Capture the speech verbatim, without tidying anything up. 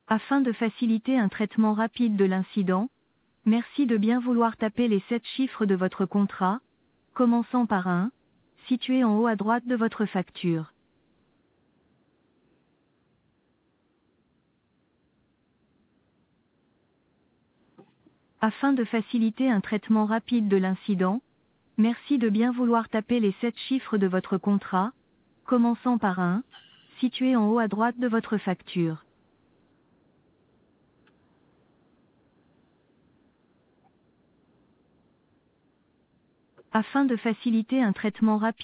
Afin de faciliter un traitement rapide de l'incident, merci de bien vouloir taper les sept chiffres de votre contrat, commençant par un, situé en haut à droite de votre facture. Afin de faciliter un traitement rapide de l'incident, merci de bien vouloir taper les sept chiffres de votre contrat, commençant par un, situé en haut à droite de votre facture. Afin de faciliter un traitement rapide